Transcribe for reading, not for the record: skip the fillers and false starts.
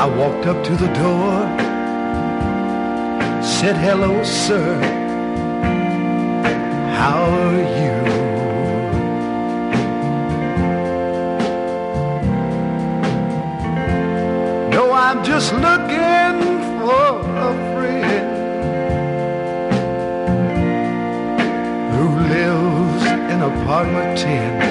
I walked up to the door, said, hello, sir, how are you? No, I'm just looking for a friend who lives in apartment 10.